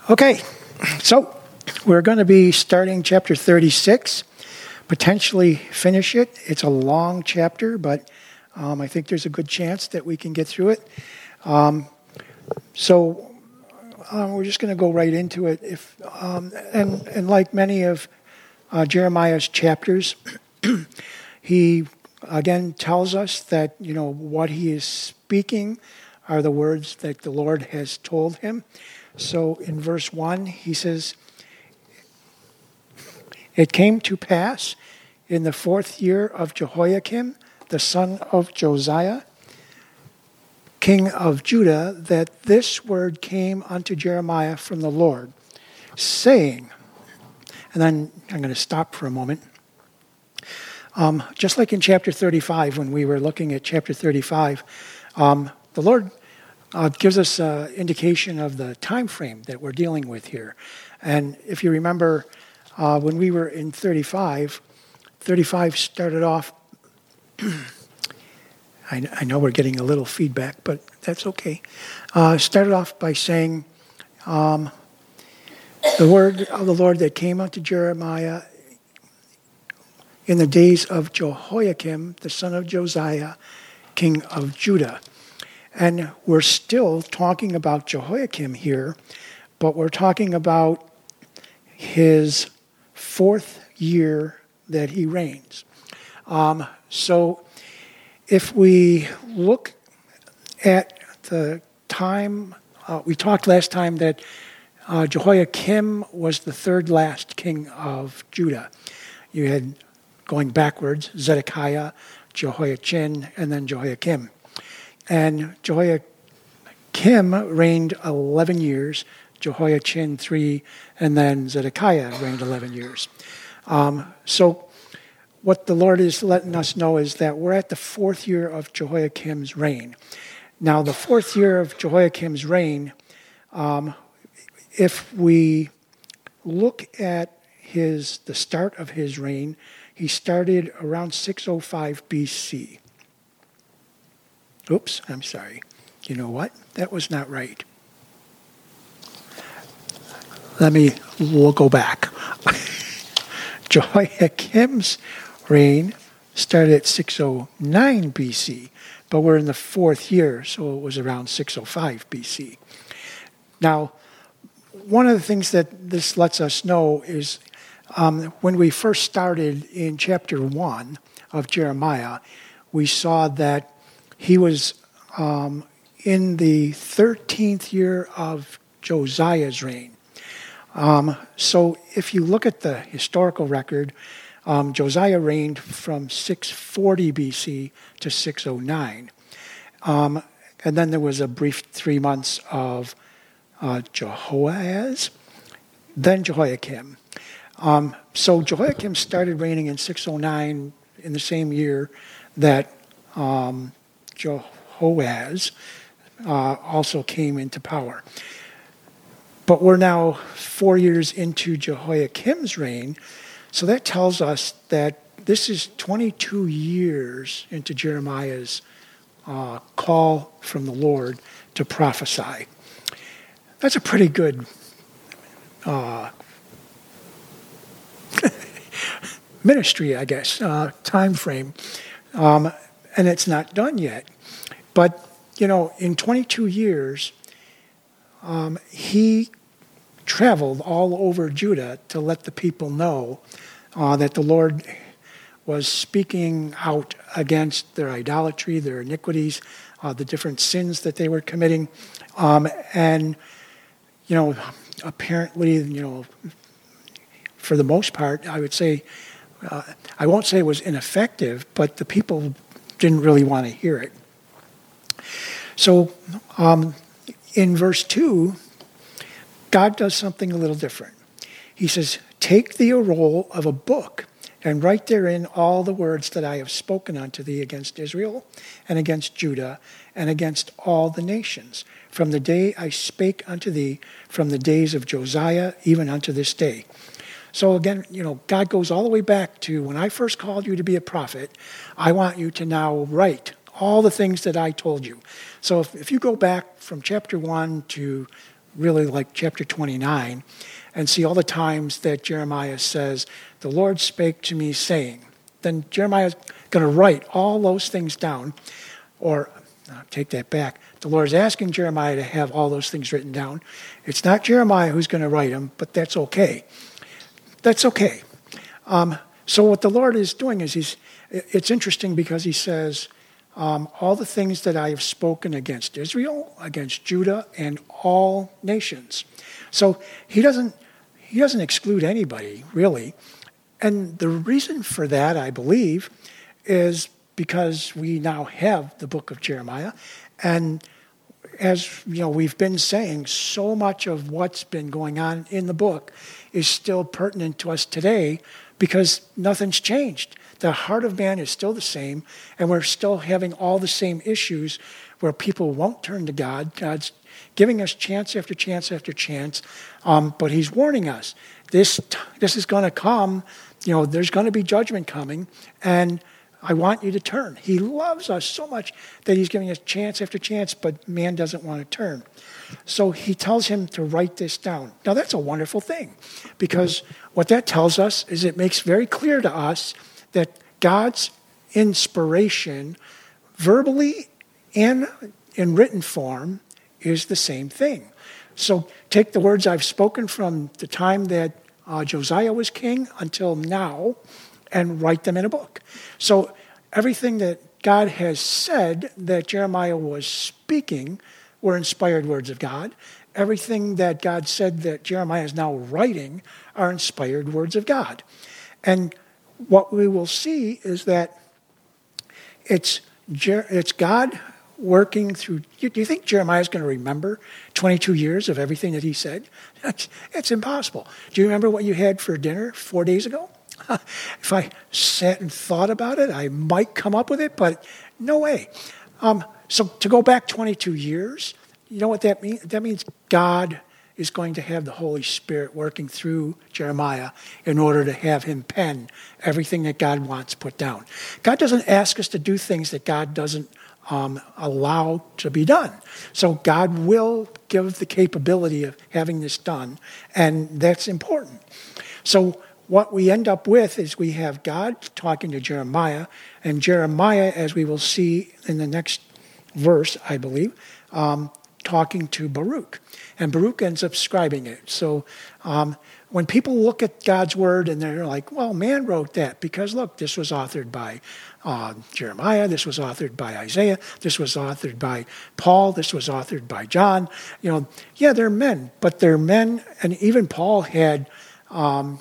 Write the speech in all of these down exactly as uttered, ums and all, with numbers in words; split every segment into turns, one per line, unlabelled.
Okay, so we're going to be starting chapter thirty-six, potentially finish it. It's a long chapter, but um, I think there's a good chance that we can get through it. Um, so uh, we're just going to go right into it. If um, and and like many of uh, Jeremiah's chapters, he again tells us that you know what he is speaking are the words that the Lord has told him. So in verse one, he says, "It came to pass in the fourth year of Jehoiakim, the son of Josiah, king of Judah, that this word came unto Jeremiah from the Lord, saying," and then I'm going to stop for a moment. Um, just like in chapter thirty-five, when we were looking at chapter thirty-five, um, the Lord Uh, gives us an indication of the time frame that we're dealing with here. And if you remember, uh, when we were in thirty-five, thirty-five started off, I, I know we're getting a little feedback, but that's okay. Uh, started off by saying, um, the word of the Lord that came unto Jeremiah in the days of Jehoiakim, the son of Josiah, king of Judah. And we're still talking about Jehoiakim here, but we're talking about his fourth year that he reigns. Um, so if we look at the time, uh, we talked last time that uh, Jehoiakim was the third last king of Judah. You had, going backwards, Zedekiah, Jehoiachin, and then Jehoiakim. And Jehoiakim reigned eleven years, Jehoiachin three, and then Zedekiah reigned eleven years. Um, so what the Lord is letting us know is that we're at the fourth year of Jehoiakim's reign. Now, the fourth year of Jehoiakim's reign, um, if we look at his the start of his reign, he started around six oh five B C. Oops, I'm sorry. You know what? That was not right. Let me, we'll go back. Jehoiakim's reign started at six oh nine B C, but we're in the fourth year, so it was around six oh five B C. Now, one of the things that this lets us know is um, when we first started in chapter one of Jeremiah, we saw that he was um, in the thirteenth year of Josiah's reign. Um, so if you look at the historical record, um, Josiah reigned from six forty B C to six oh nine. Um, and then there was a brief three months of uh, Jehoahaz, then Jehoiakim. Um, so Jehoiakim started reigning in six oh nine in the same year that um, Jehoahaz uh, also came into power. But we're now four years into Jehoiakim's reign, so that tells us that this is twenty-two years into Jeremiah's uh, call from the Lord to prophesy. That's a pretty good uh, ministry, I guess, uh, time frame. Um, And it's not done yet. But, you know, in twenty-two years, um, he traveled all over Judah to let the people know uh, that the Lord was speaking out against their idolatry, their iniquities, uh, the different sins that they were committing. Um, and, you know, apparently, you know, for the most part, I would say, uh, I won't say it was ineffective, but the people didn't really want to hear it. So um, in verse two, God does something a little different. He says, "Take thee a roll of a book and write therein all the words that I have spoken unto thee against Israel and against Judah and against all the nations, from the day I spake unto thee, from the days of Josiah, even unto this day." So again, you know, God goes all the way back to when I first called you to be a prophet. I want you to now write all the things that I told you. So if, if you go back from chapter one to really like chapter twenty-nine and see all the times that Jeremiah says, the Lord spake to me saying, then Jeremiah's going to write all those things down. Or, uh, take that back, the Lord is asking Jeremiah to have all those things written down. It's not Jeremiah who's going to write them, but that's okay. That's okay. Um, so what the Lord is doing is he's, it's interesting because he says, um, all the things that I have spoken against Israel, against Judah, and all nations. So he doesn't, he doesn't exclude anybody, really. And the reason for that, I believe, is because we now have the book of Jeremiah. And as you know, we've been saying, so much of what's been going on in the book is still pertinent to us today because nothing's changed. The heart of man is still the same, and we're still having all the same issues where people won't turn to God. God's giving us chance after chance after chance, um, but he's warning us. This, this is going to come. You know, there's going to be judgment coming, and I want you to turn. He loves us so much that he's giving us chance after chance, but man doesn't want to turn. So he tells him to write this down. Now, that's a wonderful thing because what that tells us is it makes very clear to us that God's inspiration, verbally and in written form, is the same thing. So take the words I've spoken from the time that uh, Josiah was king until now, and write them in a book. So everything that God has said that Jeremiah was speaking were inspired words of God. Everything that God said that Jeremiah is now writing are inspired words of God. And what we will see is that it's, it's God working through. Do you think Jeremiah is going to remember twenty-two years of everything that he said? It's, it's impossible. Do you remember what you had for dinner four days ago? If I sat and thought about it, I might come up with it, but no way. Um, so to go back twenty-two years, you know what that means? That means God is going to have the Holy Spirit working through Jeremiah in order to have him pen everything that God wants put down. God doesn't ask us to do things that God doesn't um, allow to be done. So God will give the capability of having this done, and that's important. So what we end up with is we have God talking to Jeremiah, and Jeremiah, as we will see in the next verse, I believe, um, talking to Baruch. And Baruch ends up scribing it. So um, when people look at God's word and they're like, well, man wrote that because, look, this was authored by uh, Jeremiah, this was authored by Isaiah, this was authored by Paul, this was authored by John. You know, yeah, they're men, but they're men, and even Paul had um,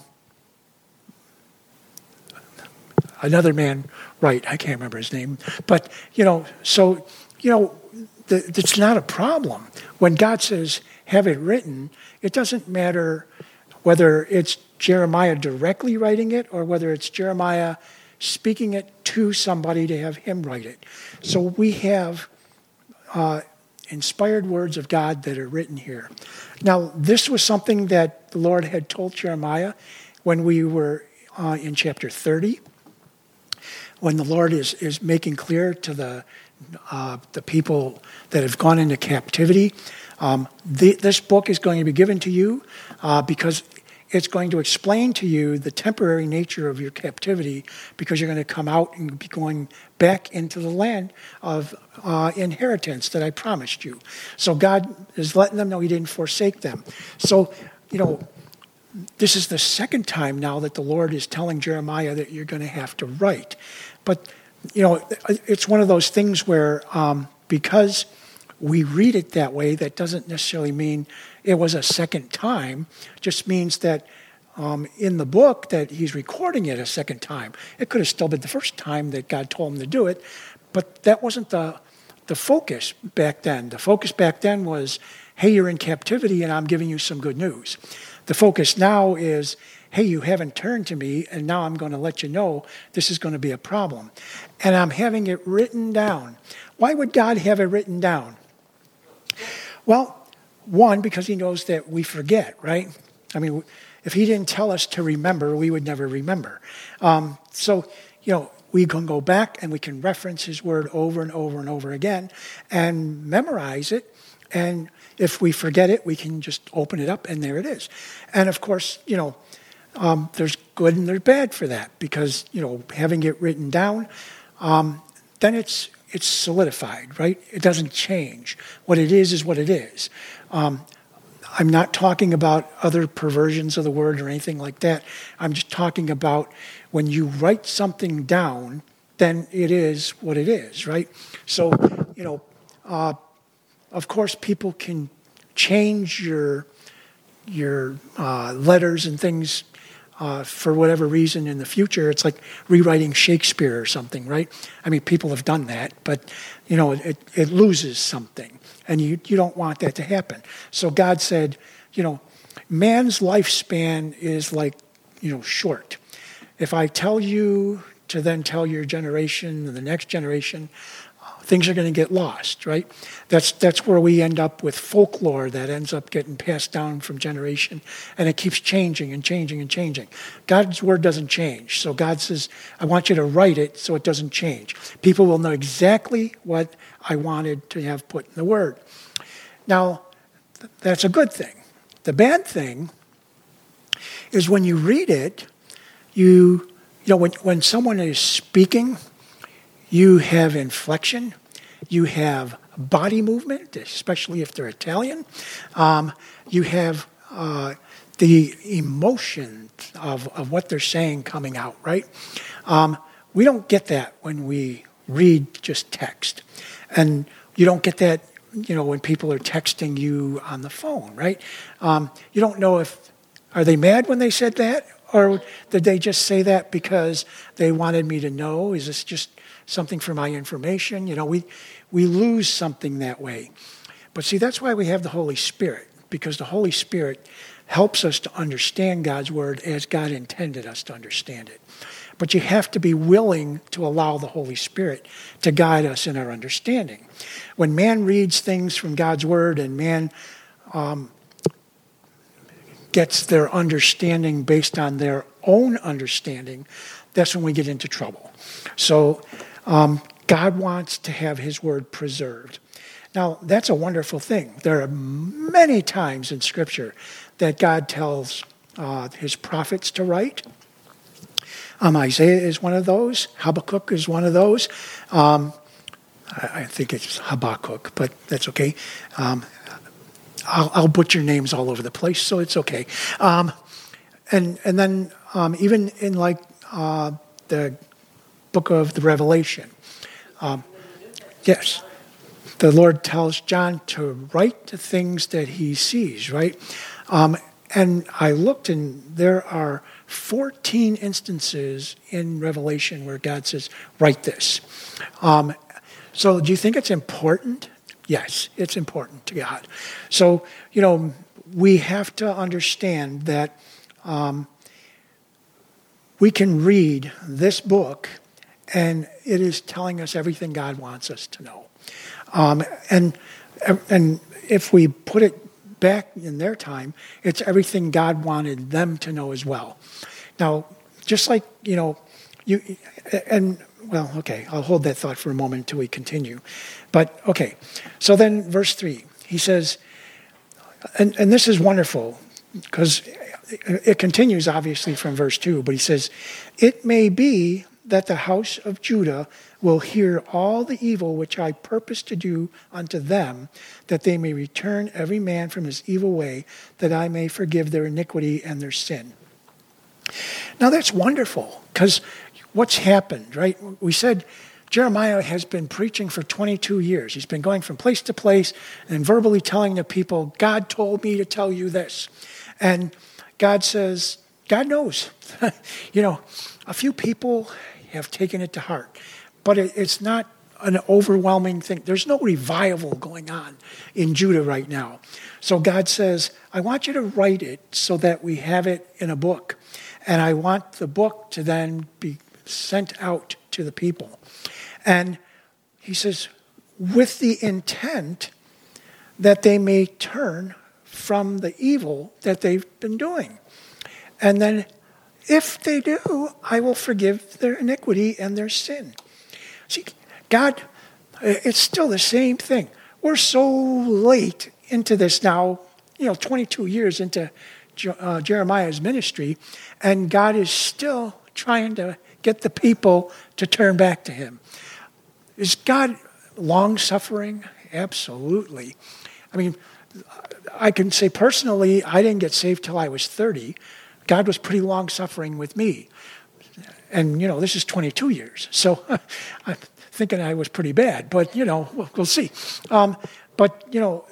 another man write, I can't remember his name, but, you know, so, you know, the, it's not a problem. When God says, have it written, it doesn't matter whether it's Jeremiah directly writing it or whether it's Jeremiah speaking it to somebody to have him write it. So we have uh, inspired words of God that are written here. Now, this was something that the Lord had told Jeremiah when we were uh, in chapter thirty, when the Lord is, is making clear to the uh, the people that have gone into captivity. Um, the, this book is going to be given to you uh, because it's going to explain to you the temporary nature of your captivity, because you're going to come out and be going back into the land of uh, inheritance that I promised you. So God is letting them know he didn't forsake them. So, you know, this is the second time now that the Lord is telling Jeremiah that you're going to have to write. But, you know, it's one of those things where um, because we read it that way, that doesn't necessarily mean it was a second time. It just means that um, in the book that he's recording it a second time. It could have still been the first time that God told him to do it, but that wasn't the the focus back then. The focus back then was, hey, you're in captivity and I'm giving you some good news. The focus now is, hey, you haven't turned to me, and now I'm going to let you know this is going to be a problem. And I'm having it written down. Why would God have it written down? Well, one, because he knows that we forget, right? I mean, if he didn't tell us to remember, we would never remember. Um, so, you know, we can go back and we can reference his word over and over and over again and memorize it. And if we forget it, we can just open it up and there it is. And of course, you know, um, there's good and there's bad for that because, you know, having it written down, um, then it's it's solidified, right? It doesn't change. What it is is what it is. Um, I'm not talking about other perversions of the word or anything like that. I'm just talking about when you write something down, then it is what it is, right? So, you know, uh, of course, people can change your your uh, letters and things uh, for whatever reason in the future. It's like rewriting Shakespeare or something, right? I mean, people have done that, but, you know, it, it loses something. And you, you don't want that to happen. So God said, you know, man's lifespan is like, you know, short. If I tell you to then tell your generation and the next generation, things are going to get lost, right? That's that's where we end up with folklore that ends up getting passed down from generation, and it keeps changing and changing and changing. God's word doesn't change. So God says, I want you to write it so it doesn't change. People will know exactly what I wanted to have put in the word. Now, that's a good thing. The bad thing is when you read it, you, you know, when, when someone is speaking, you have inflection, you have body movement, especially if they're Italian. Um, you have uh, the emotion of, of what they're saying coming out, right? Um, we don't get that when we read just text. And you don't get that, you know, when people are texting you on the phone, right? Um, you don't know if, are they mad when they said that? Or did they just say that because they wanted me to know? Is this just something for my information? You know, we, we lose something that way. But see, that's why we have the Holy Spirit, because the Holy Spirit helps us to understand God's word as God intended us to understand it. But you have to be willing to allow the Holy Spirit to guide us in our understanding. When man reads things from God's word and man um, gets their understanding based on their own understanding, that's when we get into trouble. So um, God wants to have his word preserved. Now, that's a wonderful thing. There are many times in Scripture that God tells uh, his prophets to write. Um, Isaiah is one of those. Habakkuk is one of those. Um, I, I think it's Habakkuk, but that's okay. Um, I'll, I'll butcher names all over the place, so it's okay. Um, and and then um, even in like uh, the book of the Revelation, um, yes, the Lord tells John to write the things that he sees, right? Um, and I looked, and there are fourteen instances in Revelation where God says, write this. Um, so do you think it's important? Yes, it's important to God. So, you know, we have to understand that um, we can read this book, and it is telling us everything God wants us to know. Um, and and if we put it back in their time, it's everything God wanted them to know as well. Now, just like, you know, you and well, okay, I'll hold that thought for a moment until we continue. But okay, so then verse three, he says, and, and this is wonderful because it continues obviously from verse two, but he says, it may be that the house of Judah will hear all the evil which I purpose to do unto them, that they may return every man from his evil way, that I may forgive their iniquity and their sin. Now that's wonderful, because what's happened, right? We said Jeremiah has been preaching for twenty-two years. He's been going from place to place and verbally telling the people, God told me to tell you this. And God says, God knows. You know, a few people have taken it to heart, but it, it's not an overwhelming thing. There's no revival going on in Judah right now. So God says, I want you to write it so that we have it in a book. And I want the book to then be sent out to the people. And he says, with the intent that they may turn from the evil that they've been doing. And then if they do, I will forgive their iniquity and their sin. See, God, it's still the same thing. We're so late into this now, you know, twenty-two years into uh, Jeremiah's ministry, and God is still trying to get the people to turn back to him. Is God long-suffering? Absolutely. I mean, I can say personally, I didn't get saved till I was thirty. God was pretty long-suffering with me. And, you know, this is twenty-two years. So I'm thinking I was pretty bad. But, you know, we'll, we'll see. Um, but, you know,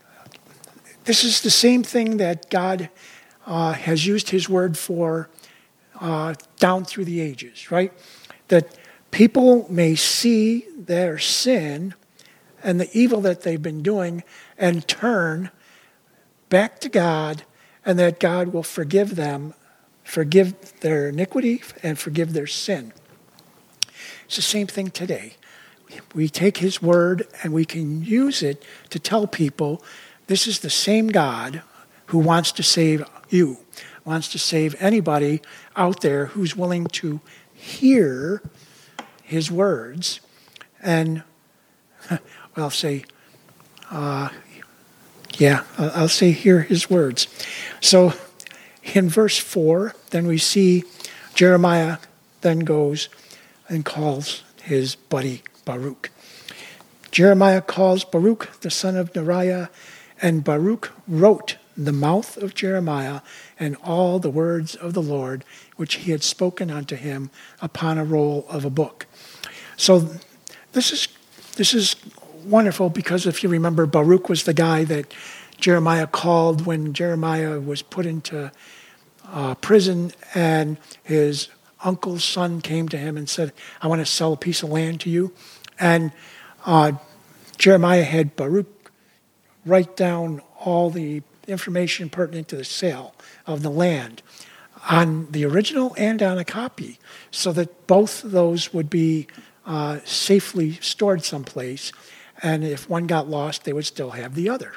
this is the same thing that God uh, has used his word for uh, down through the ages, right? That people may see their sin and the evil that they've been doing and turn back to God, and that God will forgive them, forgive their iniquity, and forgive their sin. It's the same thing today. We take his word and we can use it to tell people this is the same God who wants to save you, wants to save anybody out there who's willing to hear his words and, well, I'll say, uh, yeah, I'll say hear his words. So in verse four, then we see Jeremiah then goes and calls his buddy Baruch. Jeremiah calls Baruch the son of Neriah, and Baruch wrote the mouth of Jeremiah and all the words of the Lord which he had spoken unto him upon a roll of a book. So this is this is wonderful, because if you remember, Baruch was the guy that Jeremiah called when Jeremiah was put into uh, prison, and his uncle's son came to him and said, I want to sell a piece of land to you. And uh, Jeremiah had Baruch write down all the information pertinent to the sale of the land on the original and on a copy, so that both of those would be uh, safely stored someplace. And if one got lost, they would still have the other.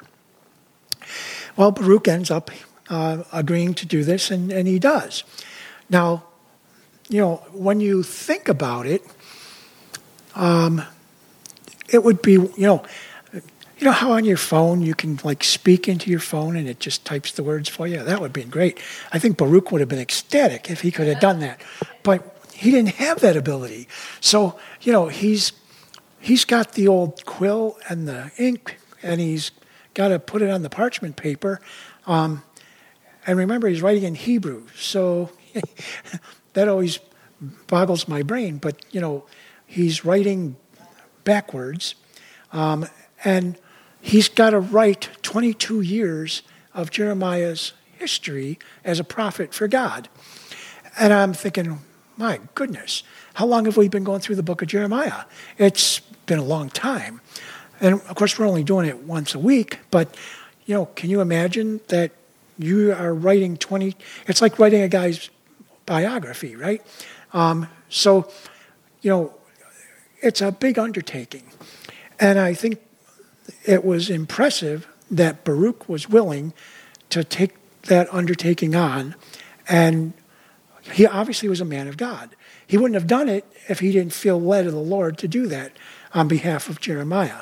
Well, Baruch ends up uh, agreeing to do this, and, and he does. Now, you know, when you think about it, um, it would be, you know, you know how on your phone you can like speak into your phone and it just types the words for you? That would have been great. I think Baruch would have been ecstatic if he could have done that. But he didn't have that ability. So, you know, he's he's got the old quill and the ink, and he's got to put it on the parchment paper. Um, and remember, he's writing in Hebrew. So that always boggles my brain. But, you know, he's writing backwards. Um, and he's got to write twenty-two years of Jeremiah's history as a prophet for God. And I'm thinking, my goodness, how long have we been going through the book of Jeremiah? It's been a long time. And of course, we're only doing it once a week, but, you know, can you imagine that you are writing twenty, it's like writing a guy's biography, right? Um, so, you know, it's a big undertaking. And I think it was impressive that Baruch was willing to take that undertaking on, and he obviously was a man of God. He wouldn't have done it if he didn't feel led of the Lord to do that on behalf of Jeremiah.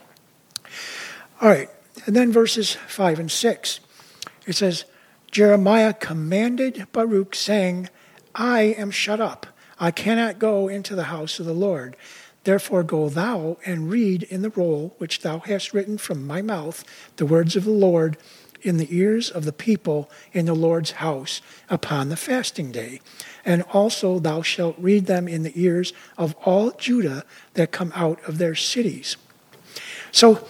All right, and then verses five and six. It says, Jeremiah commanded Baruch, saying, I am shut up. I cannot go into the house of the Lord. Therefore go thou and read in the roll which thou hast written from my mouth the words of the Lord in the ears of the people in the Lord's house upon the fasting day. And also thou shalt read them in the ears of all Judah that come out of their cities. So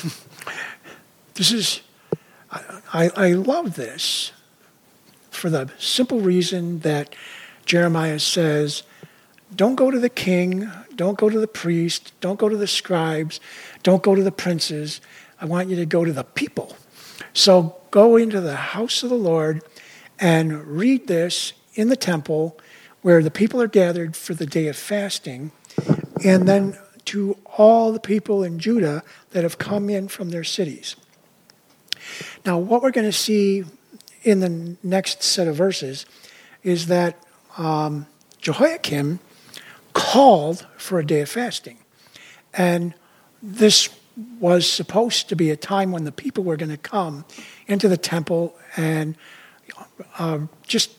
this is, I, I love this for the simple reason that Jeremiah says, don't go to the king, don't go to the priest, don't go to the scribes, don't go to the princes. I want you to go to the people. So go into the house of the Lord and read this in the temple where the people are gathered for the day of fasting, and then to all the people in Judah that have come in from their cities. Now, what we're going to see in the next set of verses is that um, Jehoiakim called for a day of fasting. And this was supposed to be a time when the people were going to come into the temple and uh, just,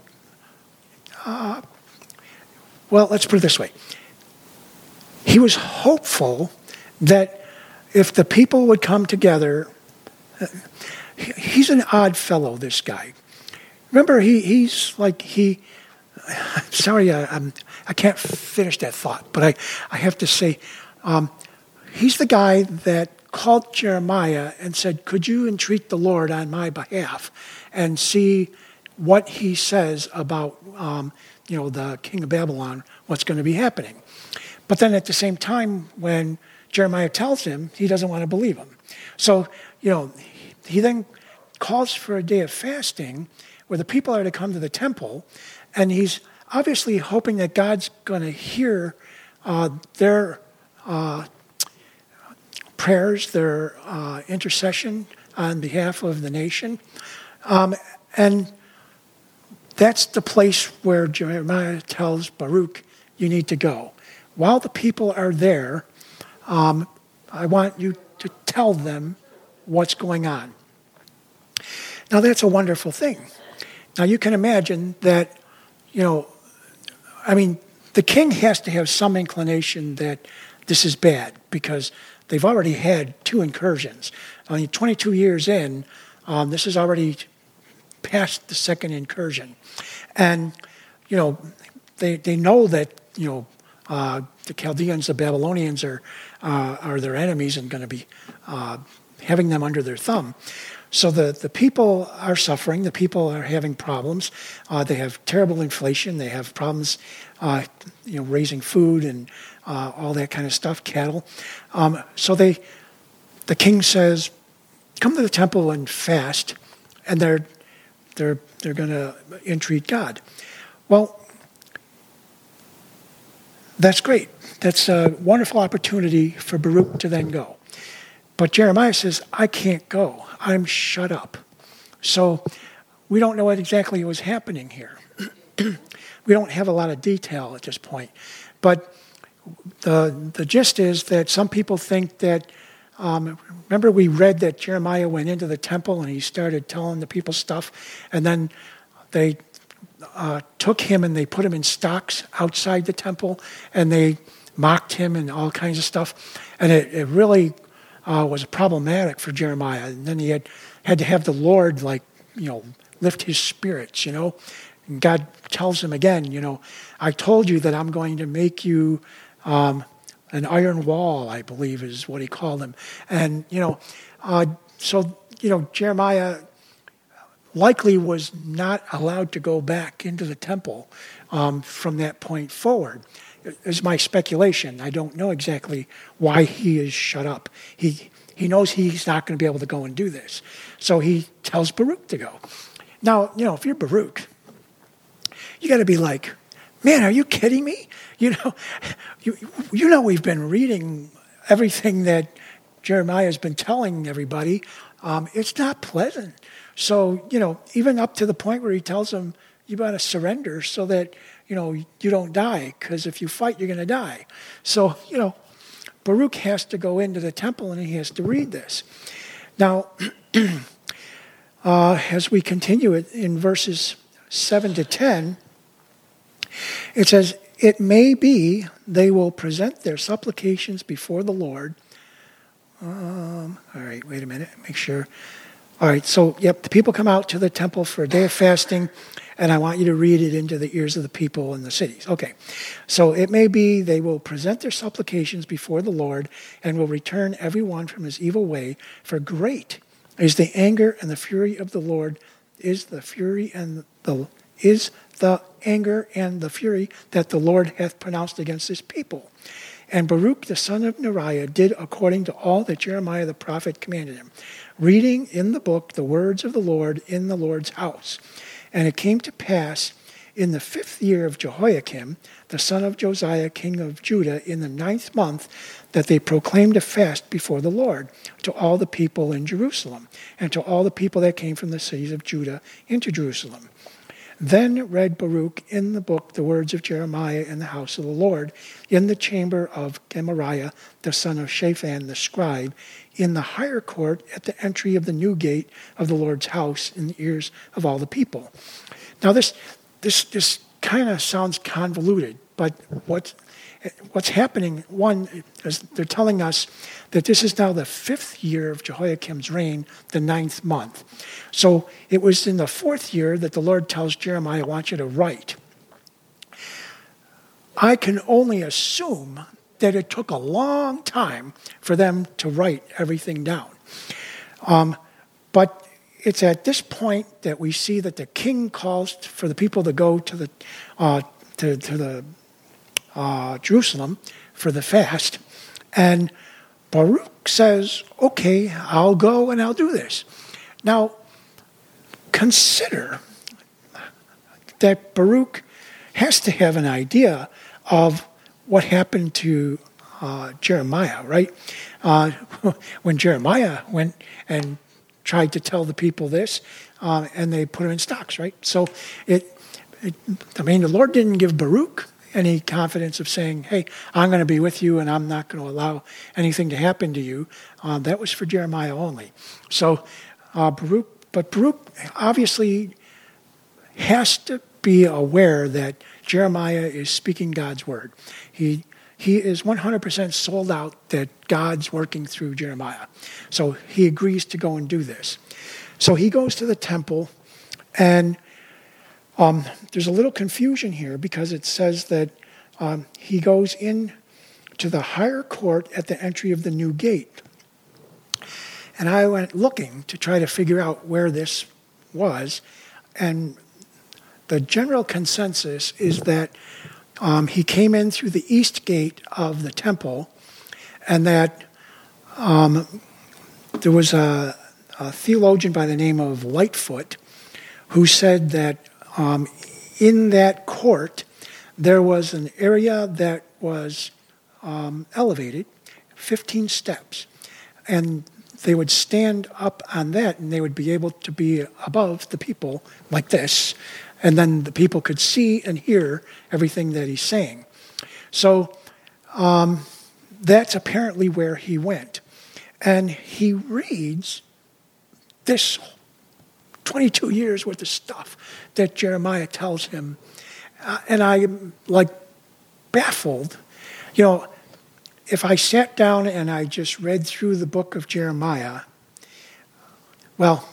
uh, well, let's put it this way. He was hopeful that if the people would come together, uh, he's an odd fellow, this guy. Remember, he, he's like, he, sorry, I, I'm, I can't finish that thought, but I, I have to say, um, he's the guy that called Jeremiah and said, could you entreat the Lord on my behalf and see what he says about, um, you know, the king of Babylon, what's going to be happening. But then at the same time, when Jeremiah tells him, he doesn't want to believe him. So, you know, he then calls for a day of fasting where the people are to come to the temple, and he's obviously hoping that God's going to hear uh, their uh, prayers, their uh, intercession on behalf of the nation. Um, and that's the place where Jeremiah tells Baruch, you need to go. While the people are there, um, I want you to tell them what's going on. Now, that's a wonderful thing. Now, you can imagine that, you know, I mean, the king has to have some inclination that this is bad because they've already had two incursions. I mean, twenty-two years in, um, this is already past the second incursion. And, you know, they they know that, you know, uh, the Chaldeans, the Babylonians are, uh, are their enemies and going to be uh, having them under their thumb. So the, the people are suffering. The people are having problems. Uh, they have terrible inflation. They have problems, uh, you know, raising food and uh, all that kind of stuff, cattle. Um, so they, the king says, "Come to the temple and fast," and they're they're they're going to entreat God. Well, that's great. That's a wonderful opportunity for Baruch to then go. But Jeremiah says, "I can't go. I'm shut up." So we don't know what exactly was happening here. We don't have a lot of detail at this point. But the the gist is that some people think that, um, remember we read that Jeremiah went into the temple and he started telling the people stuff, and then they uh, took him and they put him in stocks outside the temple, and they mocked him and all kinds of stuff. And it, it really... Uh, was problematic for Jeremiah. And then he had, had to have the Lord, like, you know, lift his spirits, you know. And God tells him again, you know, I told you that I'm going to make you um, an iron wall, I believe is what he called him. And, you know, uh, so, you know, Jeremiah likely was not allowed to go back into the temple um, from that point forward. Is my speculation. I don't know exactly why he is shut up. He he knows he's not going to be able to go and do this. So he tells Baruch to go. Now, you know, if you're Baruch, you got to be like, man, are you kidding me? You know, you, you know we've been reading everything that Jeremiah has been telling everybody. Um, it's not pleasant. So, you know, even up to the point where he tells them, you got to surrender so that, you know, you don't die, because if you fight, you're going to die. So, you know, Baruch has to go into the temple and he has to read this. Now, uh, as we continue it in verses seven to ten, it says, it may be they will present their supplications before the Lord. Um, all right, wait a minute, make sure. All right, so, yep, the people come out to the temple for a day of fasting, and I want you to read it into the ears of the people in the cities. Okay, so it may be they will present their supplications before the Lord and will return every one from his evil way, for great is the anger and the fury of the Lord, is the fury and the is the anger and the fury that the Lord hath pronounced against his people. And Baruch the son of Neriah did according to all that Jeremiah the prophet commanded him, reading in the book the words of the Lord in the Lord's house. And it came to pass in the fifth year of Jehoiakim, the son of Josiah, king of Judah, in the ninth month, that they proclaimed a fast before the Lord to all the people in Jerusalem, and to all the people that came from the cities of Judah into Jerusalem. Then read Baruch in the book the words of Jeremiah in the house of the Lord, in the chamber of Gemariah, the son of Shaphan, the scribe, in the higher court at the entry of the new gate of the Lord's house, in the ears of all the people. Now this this this kind of sounds convoluted, but what what's happening, one, is they're telling us that this is now the fifth year of Jehoiakim's reign, the ninth month. So it was in the fourth year that the Lord tells Jeremiah, I want you to write. I can only assume that it took a long time for them to write everything down. Um, but it's at this point that we see that the king calls for the people to go to the uh, to, to the uh, Jerusalem for the fast, and Baruch says, "Okay, I'll go and I'll do this." Now, consider that Baruch has to have an idea of what happened to uh, Jeremiah, right? Uh, when Jeremiah went and tried to tell the people this, uh, and they put him in stocks, right? So, it, it, I mean, the Lord didn't give Baruch any confidence of saying, hey, I'm going to be with you and I'm not going to allow anything to happen to you. Uh, that was for Jeremiah only. So, uh, Baruch, but Baruch obviously has to be aware that Jeremiah is speaking God's word. He he is one hundred percent sold out that God's working through Jeremiah. So he agrees to go and do this. So he goes to the temple, and um, there's a little confusion here because it says that um, he goes in to the higher court at the entry of the new gate. And I went looking to try to figure out where this was, and the general consensus is that um, he came in through the east gate of the temple, and that um, there was a, a theologian by the name of Lightfoot who said that um, in that court there was an area that was um, elevated, fifteen steps, and they would stand up on that and they would be able to be above the people like this. And then the people could see and hear everything that he's saying. So um, that's apparently where he went. And he reads this twenty-two years worth of stuff that Jeremiah tells him. Uh, and I'm like baffled. You know, if I sat down and I just read through the book of Jeremiah, well,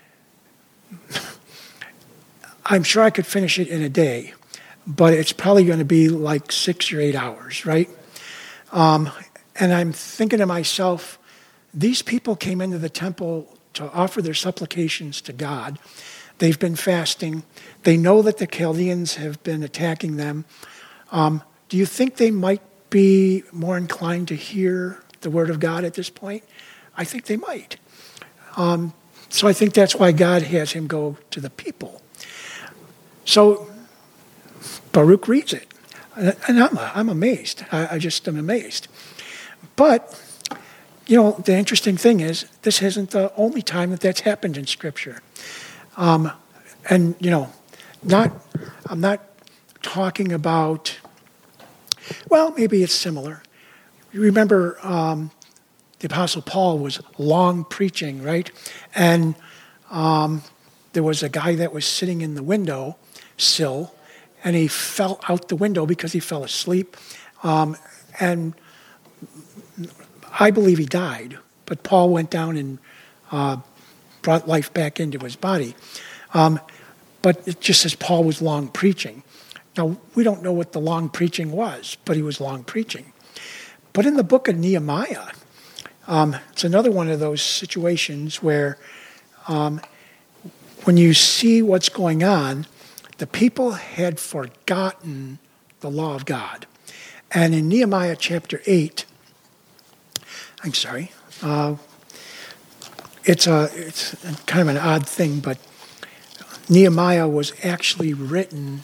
I'm sure I could finish it in a day, but it's probably going to be like six or eight hours, right? Um, and I'm thinking to myself, these people came into the temple to offer their supplications to God. They've been fasting. They know that the Chaldeans have been attacking them. Um, do you think they might be more inclined to hear the word of God at this point? I think they might. Um, so I think that's why God has him go to the people. So Baruch reads it, and I'm, I'm amazed. I, I just am amazed. But, you know, the interesting thing is this isn't the only time that that's happened in Scripture. Um, and, you know, not I'm not talking about, well, maybe it's similar. You remember um, the Apostle Paul was long preaching, right? And um, there was a guy that was sitting in the window sill, and he fell out the window because he fell asleep. Um, and I believe he died, but Paul went down and uh, brought life back into his body. Um, but it just says Paul was long preaching. Now, we don't know what the long preaching was, but he was long preaching. But in the book of Nehemiah, um, it's another one of those situations where um, when you see what's going on, the people had forgotten the law of God. And in Nehemiah chapter eight, I'm sorry, uh, it's, a, it's kind of an odd thing, but Nehemiah was actually written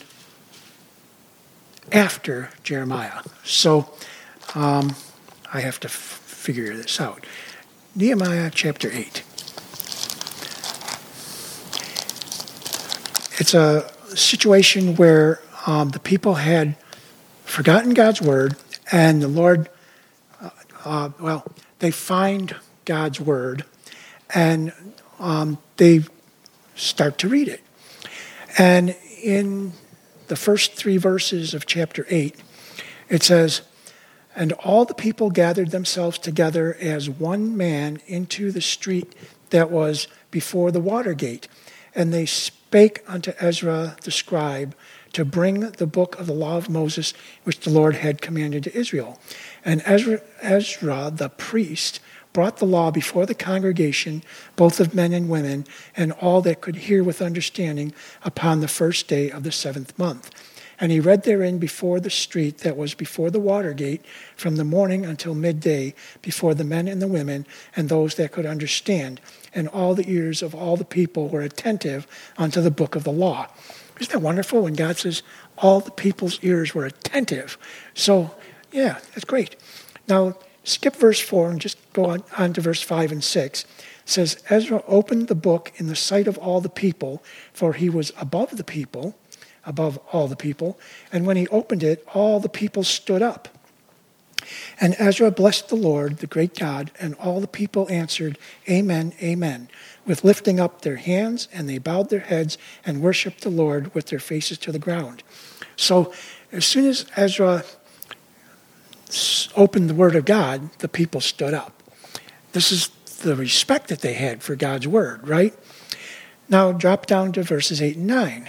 after Jeremiah. So um, I have to f- figure this out. Nehemiah chapter eight. It's a situation where um, the people had forgotten God's word, and the Lord, uh, uh, well, they find God's word, and um, they start to read it. And in the first three verses of chapter eight, it says, "And all the people gathered themselves together as one man into the street that was before the water gate. And they spake unto Ezra the scribe to bring the book of the law of Moses, which the Lord had commanded to Israel. And Ezra, Ezra the priest brought the law before the congregation, both of men and women, and all that could hear with understanding, upon the first day of the seventh month. And he read therein before the street that was before the water gate, from the morning until midday, before the men and the women, and those that could understand. And all the ears of all the people were attentive unto the book of the law." Isn't that wonderful when God says all the people's ears were attentive? So, yeah, that's great. Now, skip verse four and just go on, on to verse five and six. It says, "Ezra opened the book in the sight of all the people, for he was above the people, above all the people. And when he opened it, all the people stood up. And Ezra blessed the Lord, the great God, and all the people answered, Amen, Amen, with lifting up their hands, and they bowed their heads and worshiped the Lord with their faces to the ground." So as soon as Ezra opened the word of God, the people stood up. This is the respect that they had for God's word, right? Now drop down to verses eight and nine.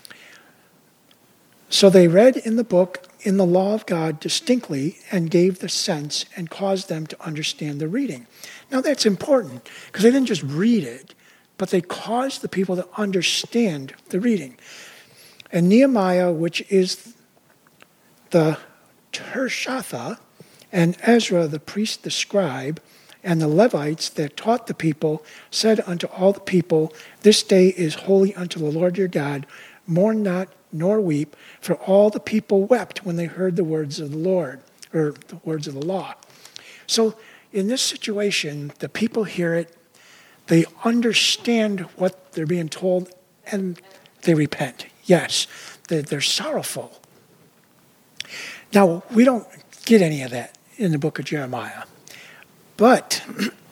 "So they read in the book, in the law of God distinctly, and gave the sense and caused them to understand the reading." Now that's important, because they didn't just read it, but they caused the people to understand the reading. "And Nehemiah, which is the Tershatha, and Ezra the priest, the scribe, and the Levites that taught the people, said unto all the people, This day is holy unto the Lord your God. Mourn not, nor weep, for all the people wept when they heard the words of the Lord," or the words of the law. So in this situation, the people hear it, they understand what they're being told, and they repent. Yes, they're, they're sorrowful. Now, we don't get any of that in the book of Jeremiah. But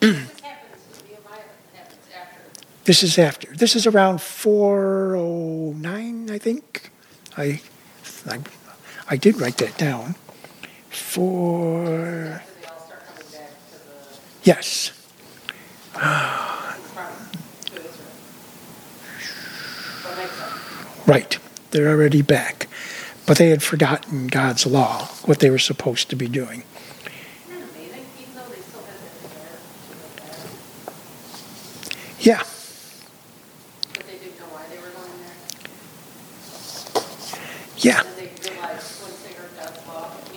this is after. This is around four oh nine, I think. I, I, I did write that down. For yes. Right. They're already back. But they had forgotten God's law, what they were supposed to be doing. Yeah.
But they didn't know why they were going there.
Yeah.
And they realized once they heard God's law, it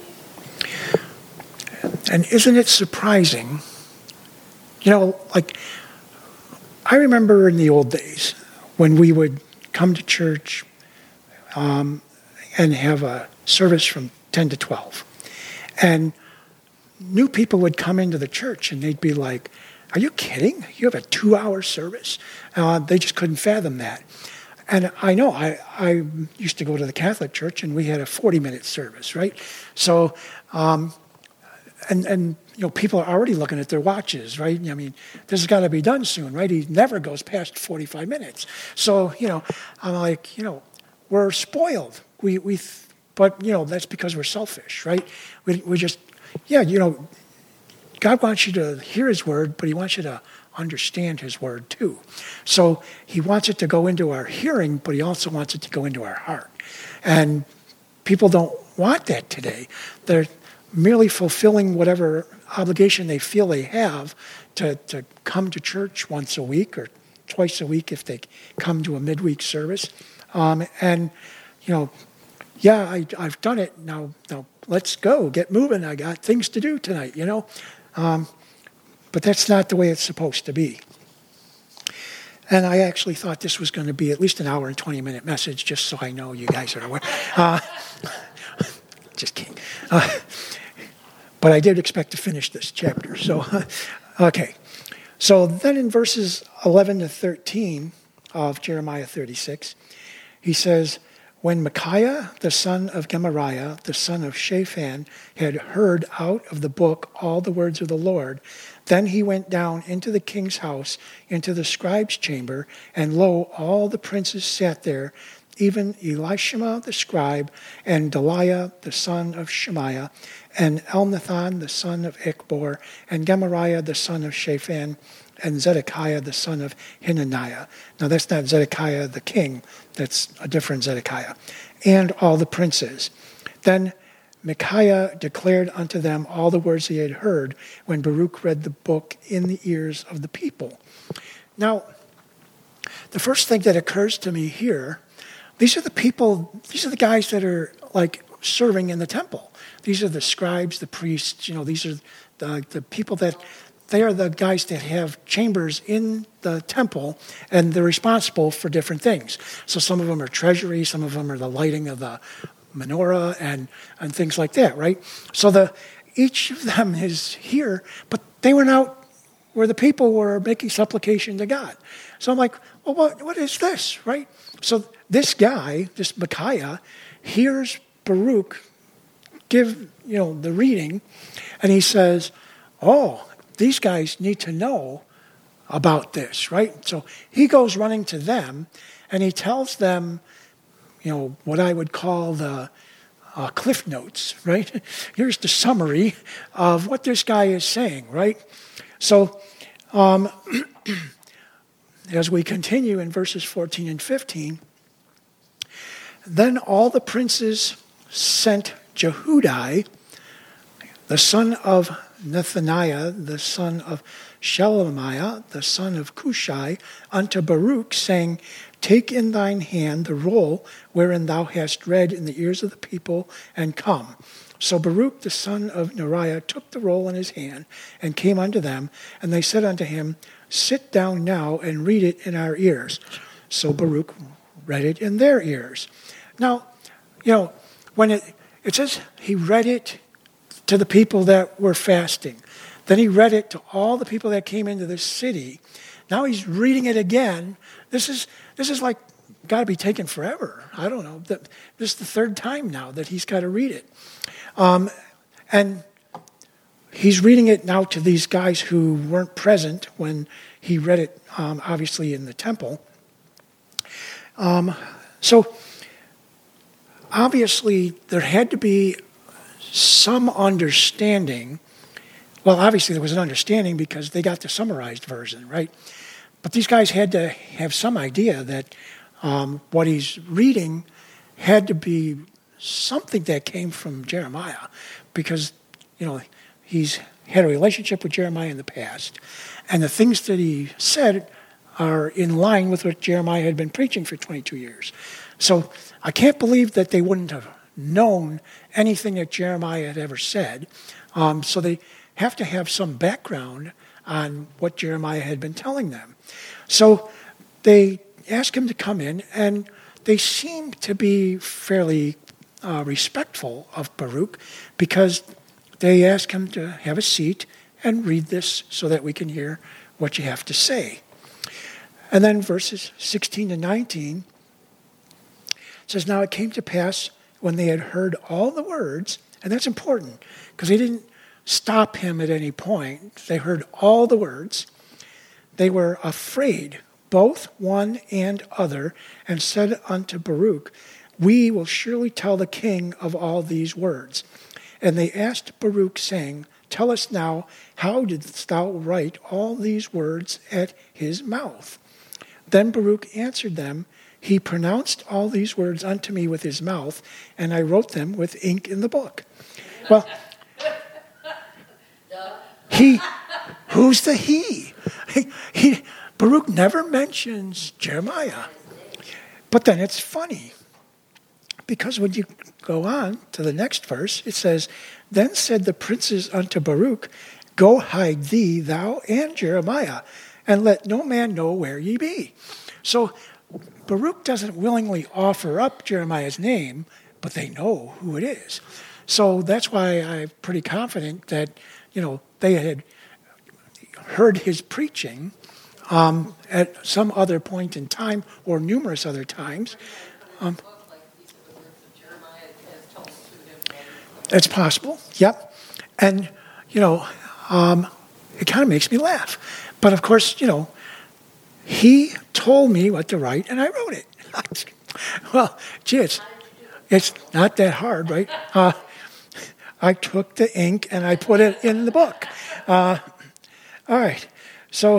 means something.
And isn't it surprising? You know, like, I remember in the old days when we would come to church um, and have a service from ten to twelve. And new people would come into the church and they'd be like, "Are you kidding? You have a two-hour service?" Uh, they just couldn't fathom that. And I know, I, I used to go to the Catholic Church, and we had a forty-minute service, right? So, um, and, and you know, people are already looking at their watches, right? I mean, this has got to be done soon, right? He never goes past forty-five minutes. So, you know, I'm like, you know, we're spoiled. We, we, but, you know, that's because we're selfish, right? We, we just, yeah, you know, God wants you to hear his word, but he wants you to understand his word too. So he wants it to go into our hearing, but he also wants it to go into our heart. And people don't want that today. They're merely fulfilling whatever obligation they feel they have to, to come to church once a week or twice a week if they come to a midweek service. Um, and, you know, yeah, I, I've done it. Now, now let's go, get moving. I got things to do tonight, you know. Um, but that's not the way it's supposed to be. And I actually thought this was going to be at least an hour and twenty minute message, just so I know you guys are aware. Uh, just kidding. Uh, but I did expect to finish this chapter. So, okay. So then in verses eleven to thirteen of Jeremiah thirty-six, he says, when Micaiah, the son of Gemariah, the son of Shaphan, had heard out of the book all the words of the Lord, then he went down into the king's house, into the scribe's chamber, and lo, all the princes sat there, even Elishama the scribe, and Deliah the son of Shemaiah, and Elnathan the son of Ichbor, and Gemariah the son of Shaphan, and Zedekiah the son of Hananiah. Now that's not Zedekiah the king, that's a different Zedekiah. And all the princes. Then Micaiah declared unto them all the words he had heard when Baruch read the book in the ears of the people. Now, the first thing that occurs to me here, these are the people, these are the guys that are like serving in the temple. These are the scribes, the priests, you know, these are the, the people that, they are the guys that have chambers in the temple, and they're responsible for different things. So some of them are treasury, some of them are the lighting of the menorah and, and things like that, right? So the each of them is here, but they went out where the people were making supplication to God. So I'm like, well, what, what is this, right? So this guy, this Micaiah, hears Baruch give, you know, the reading, and he says, oh, these guys need to know about this, right? So he goes running to them, and he tells them, you know, what I would call the uh, cliff notes, right? Here's the summary of what this guy is saying, right? So um, as we continue in verses fourteen and fifteen, then all the princes sent Jehudi, the son of Nethaniah, the son of Shelemiah, the son of Cushai, unto Baruch, saying, take in thine hand the roll wherein thou hast read in the ears of the people, and come. So Baruch, the son of Neriah, took the roll in his hand, and came unto them, and they said unto him, sit down now, and read it in our ears. So Baruch read it in their ears. Now, you know, when it, it says he read it to the people that were fasting. Then he read it to all the people that came into the city. Now he's reading it again. This is this is like got to be taking forever. I don't know. This is the third time now that he's got to read it. Um, and he's reading it now to these guys who weren't present when he read it, um, obviously, in the temple. Um, so obviously there had to be some understanding. Well, obviously there was an understanding because they got the summarized version, right? But these guys had to have some idea that um, what he's reading had to be something that came from Jeremiah, because, you know, he's had a relationship with Jeremiah in the past, and the things that he said are in line with what Jeremiah had been preaching for twenty-two years. So I can't believe that they wouldn't have known anything that Jeremiah had ever said. Um, so they have to have some background on what Jeremiah had been telling them. So they asked him to come in, and they seemed to be fairly uh, respectful of Baruch, because they asked him to have a seat and read this so that we can hear what you have to say. And then verses sixteen to nineteen says, now it came to pass when they had heard all the words, and that's important because they didn't stop him at any point. They heard all the words. They were afraid, both one and other, and said unto Baruch, we will surely tell the king of all these words. And they asked Baruch, saying, tell us now, how didst thou write all these words at his mouth? Then Baruch answered them, he pronounced all these words unto me with his mouth, and I wrote them with ink in the book. Well, he, who's the he? he? He Baruch never mentions Jeremiah. But then it's funny, because when you go on to the next verse, it says, then said the princes unto Baruch, go hide thee, thou and Jeremiah, and let no man know where ye be. So Baruch doesn't willingly offer up Jeremiah's name, but they know who it is. So that's why I'm pretty confident that, you know, they had heard his preaching um, at some other point in time, or numerous other times. Um,
Look like these are the words of Jeremiah as told to him.
It's possible, yep. And, you know, um, it kind of makes me laugh. But of course, you know, he told me what to write, and I wrote it. Well, gee, it's, it's not that hard, right? Uh, I took the ink and I put it in the book. Uh, all right. So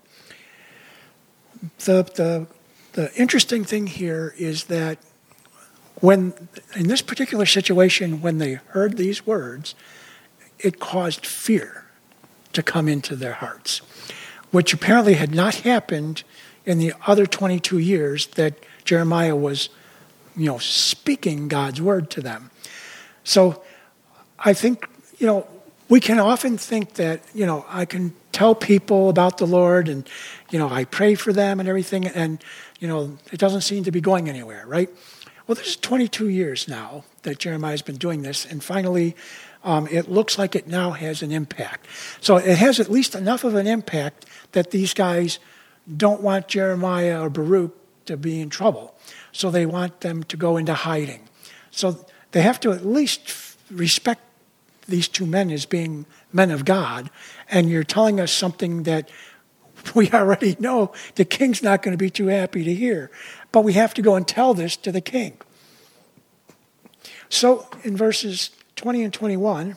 the, the, the interesting thing here is that when, in this particular situation, when they heard these words, it caused fear to come into their hearts, which apparently had not happened in the other twenty-two years that Jeremiah was, you know, speaking God's word to them. So I think, you know, we can often think that, you know, I can tell people about the Lord and, you know, I pray for them and everything, and, you know, it doesn't seem to be going anywhere, right? Well, this is twenty-two years now that Jeremiah's been doing this, and finally um, it looks like it now has an impact. So it has at least enough of an impact that these guys don't want Jeremiah or Baruch to be in trouble. So they want them to go into hiding. So they have to at least respect these two men as being men of God. And you're telling us something that we already know the king's not going to be too happy to hear. But we have to go and tell this to the king. So in verses twenty and twenty-one,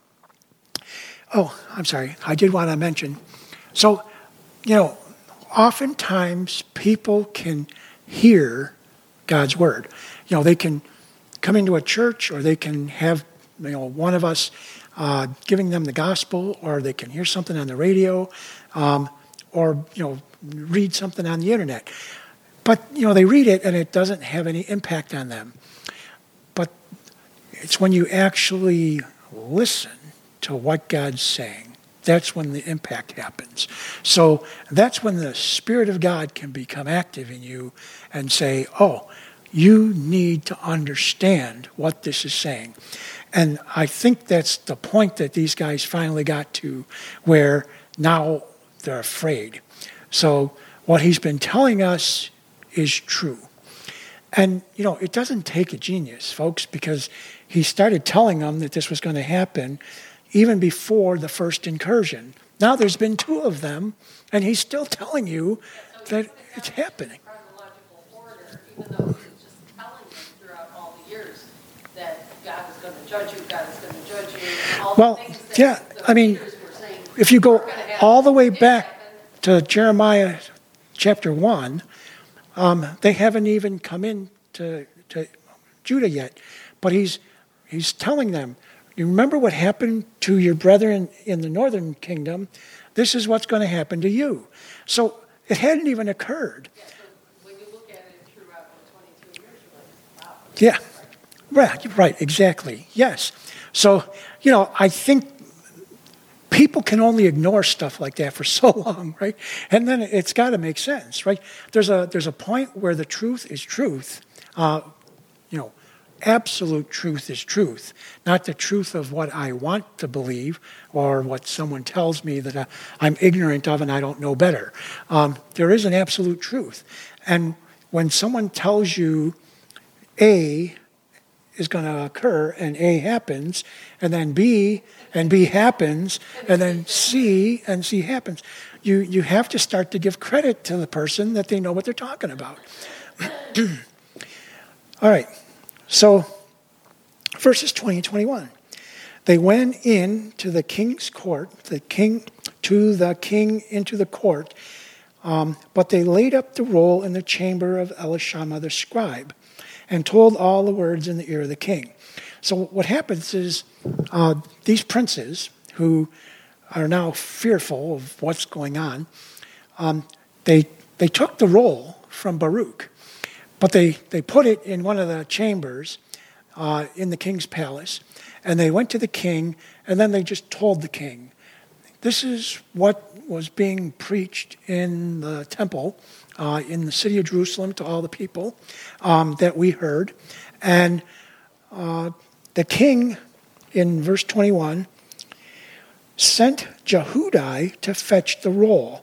oh, I'm sorry, I did want to mention. So, you know, oftentimes people can hear God's word. You know, they can come into a church, or they can have, you know, one of us uh, giving them the gospel, or they can hear something on the radio, um, or, you know, read something on the internet. But, you know, they read it and it doesn't have any impact on them. But it's when you actually listen to what God's saying, that's when the impact happens. So that's when the Spirit of God can become active in you and say, oh, you need to understand what this is saying. And I think that's the point that these guys finally got to, where now they're afraid. So what he's been telling us is true. And, you know, it doesn't take a genius, folks, because he started telling them that this was going to happen even before the first incursion. Now there's been two of them, and he's still telling you that it's happening.
Chronological order, even though he was just telling them throughout all the years that God is going to judge you, God is going to judge you, and all
Well,
the things that
yeah,
the
I mean,
leaders were saying
if you go
were gonna happen,
all the way
did
back
happen.
to Jeremiah chapter one, um, they haven't even come in to, to Judah yet. But he's he's telling them, you remember what happened to your brethren in the northern kingdom? This is what's going to happen to you. So it hadn't even occurred.
Yeah, so when you look at it throughout the twenty-two years, you're like, wow.
Yeah, right, right, exactly, yes. So, you know, I think people can only ignore stuff like that for so long, right? And then it's got to make sense, right? There's a there's a point where the truth is truth. Uh, you know, absolute truth is truth, not the truth of what I want to believe or what someone tells me that I, I'm ignorant of and I don't know better. Um, there is an absolute truth. And when someone tells you A is going to occur and A happens, and then B and B happens, and then C and C happens, you, you have to start to give credit to the person that they know what they're talking about. All right, so verses twenty and twenty-one. They went in to the king's court, the king to the king into the court, um, but they laid up the roll in the chamber of Elishama the scribe, and told all the words in the ear of the king. So what happens is uh, these princes, who are now fearful of what's going on, um, they they took the roll from Baruch, but they, they put it in one of the chambers uh, in the king's palace, and they went to the king, and then they just told the king, this is what was being preached in the temple, uh, in the city of Jerusalem to all the people um, that we heard. And uh, the king, in verse twenty-one, sent Jehudi to fetch the roll.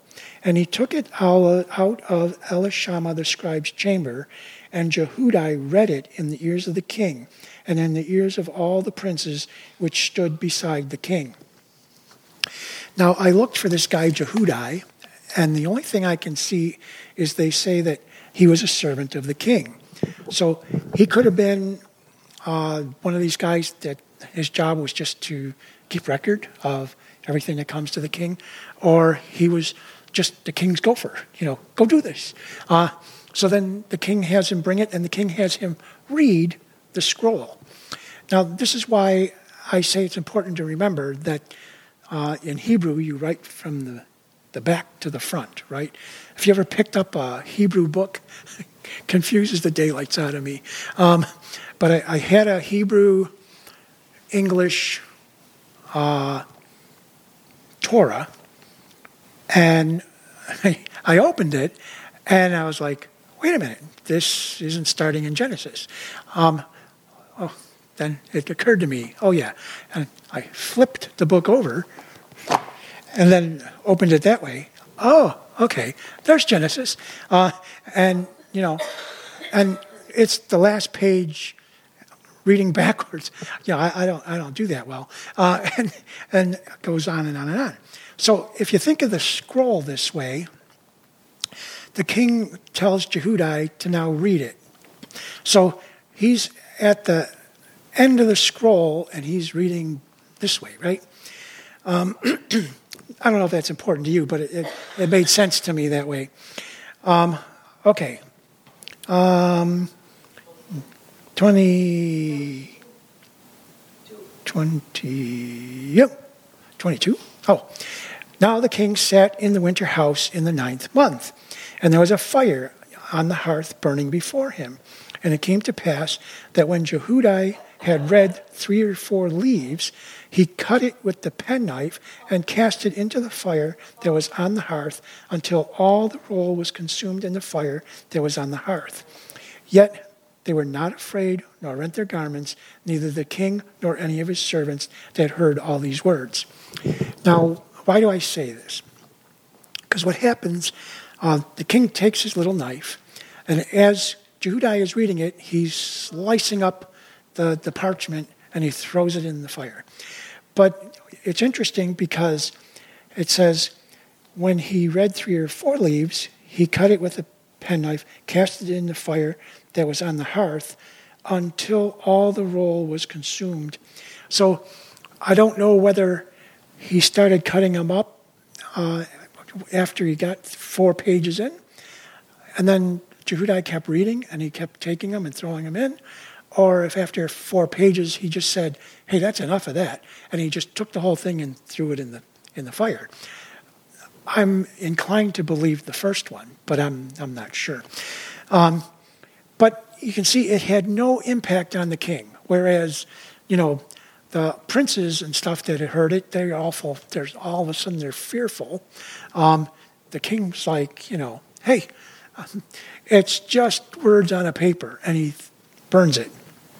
And he took it out of Elishama the scribe's chamber, and Jehudi read it in the ears of the king, and in the ears of all the princes which stood beside the king. Now, I looked for this guy Jehudi, and the only thing I can see is they say that he was a servant of the king. So he could have been uh, one of these guys that his job was just to keep record of everything that comes to the king, or he was just the king's gopher, you know, go do this. Uh, so then the king has him bring it, and the king has him read the scroll. Now, this is why I say it's important to remember that uh, in Hebrew, you write from the, the back to the front, right? If you ever picked up a Hebrew book, confuses the daylights out of me. Um, but I, I had a Hebrew English uh, Torah, and I, I opened it, and I was like, wait a minute, this isn't starting in Genesis. Um, oh, then it occurred to me, oh yeah, and I flipped the book over, and then opened it that way. Oh, okay, there's Genesis. Uh, and, you know, and it's the last page reading backwards. You know, I, I don't I don't do that well. Uh, and, and it goes on and on and on. So if you think of the scroll this way, the king tells Jehudi to now read it. So he's at the end of the scroll, and he's reading this way, right? Um, I don't know if that's important to you, but it, it, it made sense to me that way. Um, okay. Um, twenty, twenty, yep, twenty-two. Oh, now the king sat in the winter house in the ninth month, and there was a fire on the hearth burning before him. And it came to pass that when Jehudi had read three or four leaves, he cut it with the penknife and cast it into the fire that was on the hearth until all the roll was consumed in the fire that was on the hearth. Yet they were not afraid, nor rent their garments, neither the king nor any of his servants that heard all these words. Now, why do I say this? Because what happens, uh, the king takes his little knife, and as Jehudi is reading it, he's slicing up the, the parchment, and he throws it in the fire. But it's interesting because it says, when he read three or four leaves, he cut it with a penknife, cast it in the fire that was on the hearth until all the roll was consumed. So I don't know whether he started cutting them up uh, after he got four pages in, and then Jehudi kept reading, and he kept taking them and throwing them in, or if after four pages he just said, hey, that's enough of that, and he just took the whole thing and threw it in the in the fire. I'm inclined to believe the first one, but I'm I'm not sure. Um, but you can see it had no impact on the king, whereas, you know, the princes and stuff that had heard it, they're awful. There's all of a sudden they're fearful. Um, the king's like, you know, hey, it's just words on a paper, and he burns it.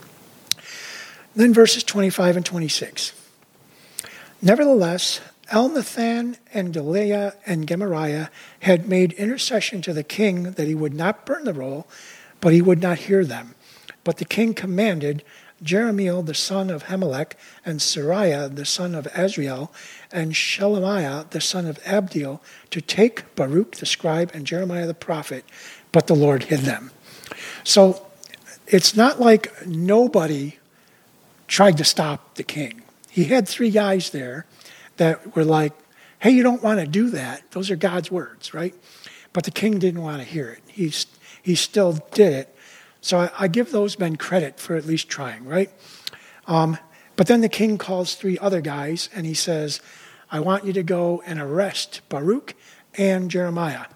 Then verses twenty-five and twenty-six. Nevertheless, Elnathan and Delaiah and Gemariah had made intercession to the king that he would not burn the roll, but he would not hear them. But the king commanded Jerahmeel the son of Hamelech, and Sariah the son of Azriel, and Shelemiah the son of Abdiel to take Baruch the scribe and Jeremiah the prophet, but the Lord hid them. So it's not like nobody tried to stop the king. He had three guys there that were like, hey, you don't want to do that. Those are God's words, right? But the king didn't want to hear it. He, he still did it. So I, I give those men credit for at least trying, right? Um, but then the king calls three other guys, and he says, I want you to go and arrest Baruch and Jeremiah.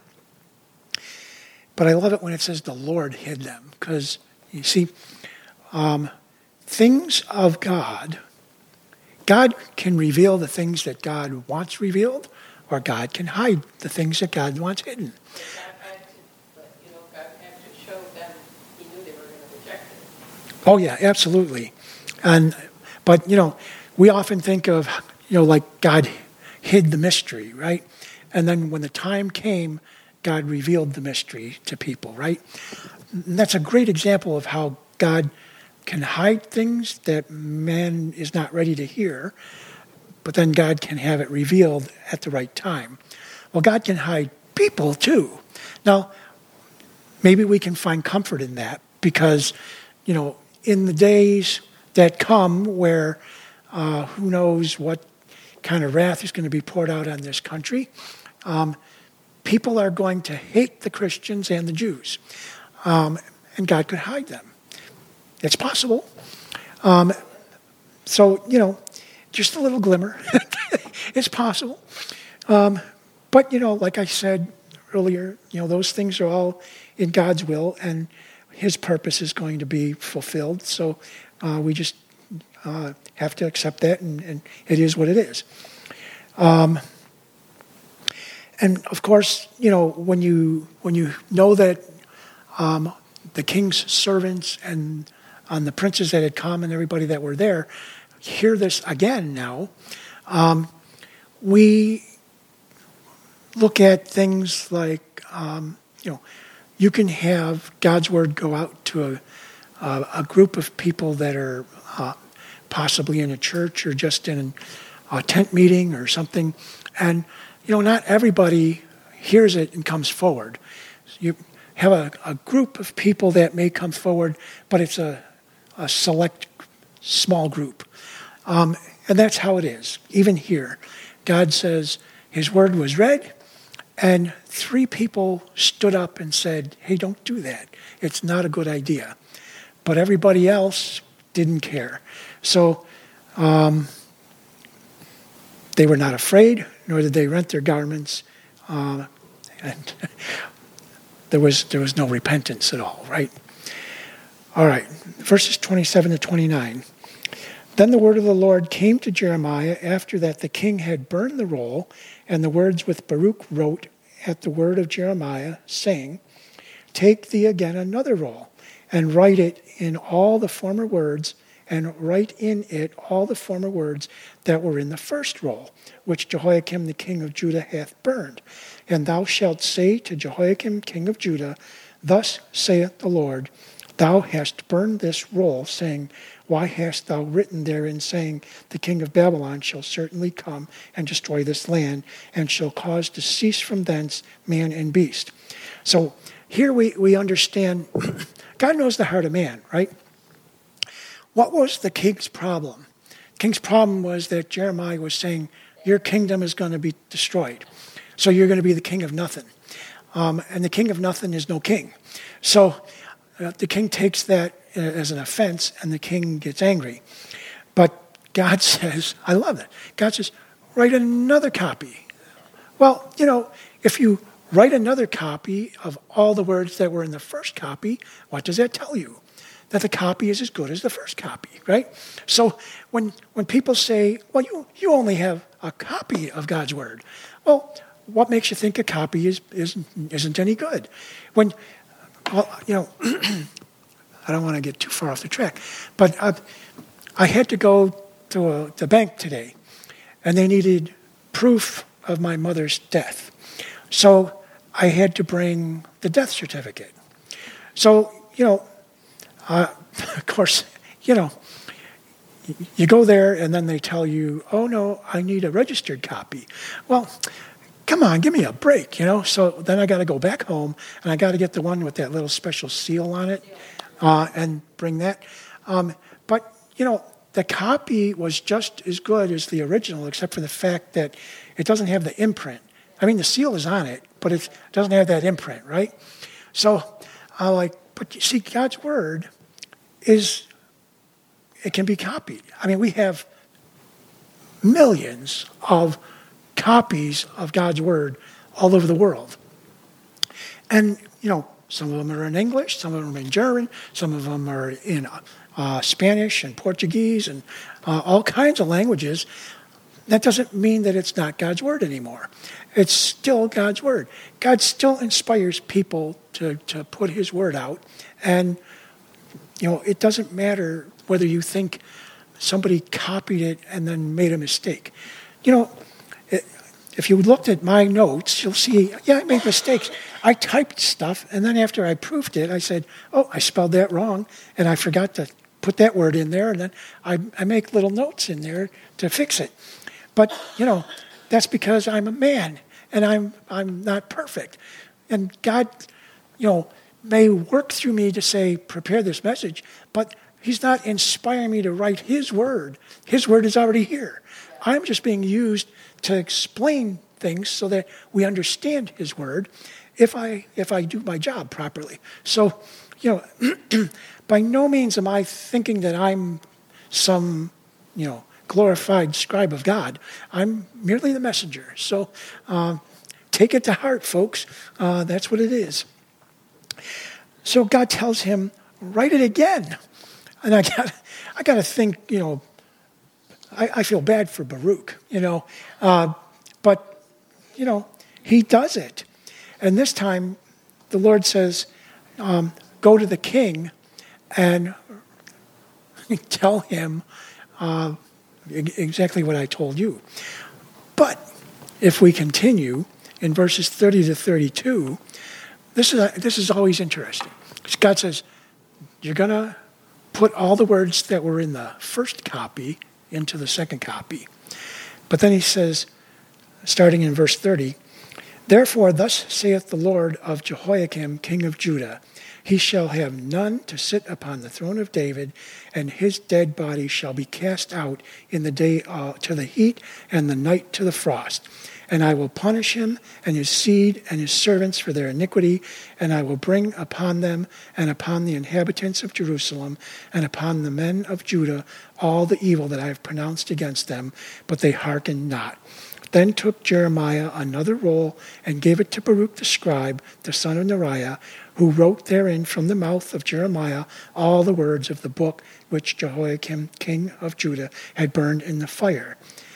But I love it when it says the Lord hid them, because, you see, um, things of God, God can reveal the things that God wants revealed, or God can hide the things that God wants hidden. Oh, yeah, absolutely. And but, you know, we often think of, you know, like God hid the mystery, right? And then when the time came, God revealed the mystery to people, right? And that's a great example of how God can hide things that man is not ready to hear, but then God can have it revealed at the right time. Well, God can hide people too. Now, maybe we can find comfort in that because, you know, in the days that come where uh, who knows what kind of wrath is going to be poured out on this country, um, people are going to hate the Christians and the Jews. Um, and God could hide them. It's possible. Um, so, you know, just a little glimmer. It's possible. Um, but, you know, like I said earlier, you know, those things are all in God's will, and his purpose is going to be fulfilled. So uh, we just uh, have to accept that, and, and it is what it is. Um, and, of course, you know, when you when you know that um, the king's servants and and the princes that had come and everybody that were there hear this again now, um, we look at things like, um, you know, you can have God's word go out to a, a, a group of people that are uh, possibly in a church or just in a tent meeting or something. And, you know, not everybody hears it and comes forward. You have a, a group of people that may come forward, but it's a, a select small group. Um, and that's how it is. Even here, God says his word was read, and three people stood up and said, hey, don't do that. It's not a good idea. But everybody else didn't care. So um, they were not afraid, nor did they rent their garments. Uh, and there was there was no repentance at all, right? All right, verses twenty-seven to twenty-nine. Then the word of the Lord came to Jeremiah after that the king had burned the roll, and the words which Baruch wrote at the word of Jeremiah, saying, take thee again another roll, and write it in all the former words, and write in it all the former words that were in the first roll, which Jehoiakim the king of Judah hath burned. And thou shalt say to Jehoiakim king of Judah, thus saith the Lord, thou hast burned this roll, saying, why hast thou written therein, saying, the king of Babylon shall certainly come and destroy this land, and shall cause to cease from thence man and beast. So here we, we understand, God knows the heart of man, right? What was the king's problem? The king's problem was that Jeremiah was saying, your kingdom is going to be destroyed. So you're going to be the king of nothing. Um, and the king of nothing is no king. So uh, the king takes that as an offense, and the king gets angry. But God says, I love it. God says, write another copy. Well, you know, if you write another copy of all the words that were in the first copy, what does that tell you? That the copy is as good as the first copy, right? So when when people say, well, you, you only have a copy of God's word. Well, what makes you think a copy is, isn't, isn't any good? When, well, you know, I don't want to get too far off the track, but uh, I had to go to a, the bank today, and they needed proof of my mother's death. So I had to bring the death certificate. So, you know, uh, of course, you know, you go there and then they tell you, oh, no, I need a registered copy. Well, come on, give me a break, you know. So then I got to go back home, and I got to get the one with that little special seal on it. Uh, and bring that. Um, but, you know, the copy was just as good as the original, except for the fact that it doesn't have the imprint. I mean, the seal is on it, but it doesn't have that imprint, right? So I'm like, but you see, God's word is, it can be copied. I mean, we have millions of copies of God's word all over the world. And, you know, some of them are in English, some of them are in German, some of them are in uh, Spanish and Portuguese and uh, all kinds of languages. That doesn't mean that it's not God's word anymore. It's still God's word. God still inspires people to, to put his word out. And, you know, it doesn't matter whether you think somebody copied it and then made a mistake. You know, it, if you looked at my notes, you'll see, yeah, I made mistakes. I typed stuff, and then after I proofed it, I said, oh, I spelled that wrong, and I forgot to put that word in there, and then I, I make little notes in there to fix it. But, you know, that's because I'm a man, and I'm I'm not perfect. And God, you know, may work through me to say, prepare this message, but he's not inspiring me to write his word. His word is already here. I'm just being used to explain things so that we understand his word if I if I do my job properly. So, you know, by no means am I thinking that I'm some, you know, glorified scribe of God. I'm merely the messenger. So uh, take it to heart, folks. Uh, that's what it is. So God tells him, write it again. And I got I got to think, you know, I, I feel bad for Baruch, you know. Uh, but, you know, he does it. And this time, the Lord says, um, go to the king and tell him uh, exactly what I told you. But if we continue in verses thirty to thirty-two, this is, a, this is always interesting. God says, you're going to put all the words that were in the first copy into the second copy. But then he says, starting in verse thirty, therefore thus saith the Lord of Jehoiakim, king of Judah, he shall have none to sit upon the throne of David, and his dead body shall be cast out in the day uh, to the heat, and the night to the frost. And I will punish him and his seed and his servants for their iniquity, and I will bring upon them and upon the inhabitants of Jerusalem and upon the men of Judah all the evil that I have pronounced against them, but they hearkened not. Then took Jeremiah another roll and gave it to Baruch the scribe, the son of Neriah, who wrote therein from the mouth of Jeremiah all the words of the book which Jehoiakim, king of Judah, had burned in the fire.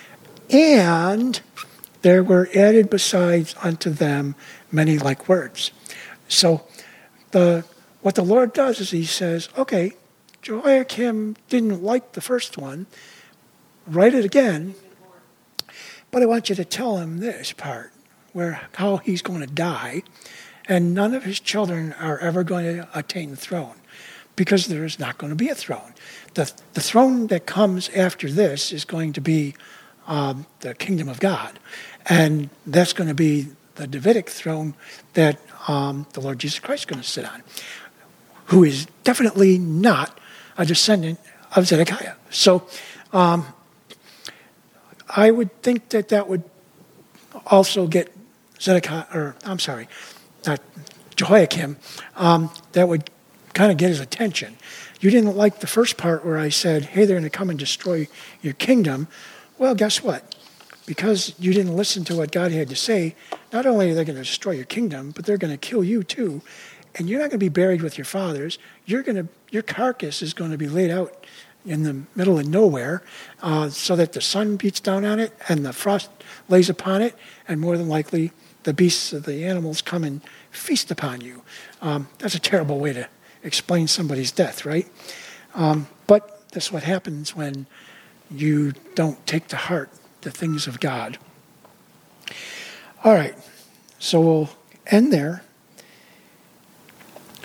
And there were added besides unto them many like words. So the what the Lord does is he says, okay, Jehoiakim didn't like the first one. Write it again. But I want you to tell him this part, where how he's going to die, and none of his children are ever going to attain the throne, because there is not going to be a throne. The, the throne that comes after this is going to be um, the kingdom of God. And that's going to be the Davidic throne that um, the Lord Jesus Christ is going to sit on, who is definitely not a descendant of Zedekiah. So um, I would think that that would also get Zedekiah, or I'm sorry, not Jehoiakim, um, that would kind of get his attention. You didn't like the first part where I said, hey, they're going to come and destroy your kingdom. Well, guess what? Because you didn't listen to what God had to say, not only are they going to destroy your kingdom, but they're going to kill you too. And you're not going to be buried with your fathers. You're going to, your carcass is going to be laid out in the middle of nowhere uh, so that the sun beats down on it and the frost lays upon it, and more than likely the beasts of the animals come and feast upon you. Um, that's a terrible way to explain somebody's death, right? Um, but that's what happens when you don't take to heart the things of God. All right, so we'll end there.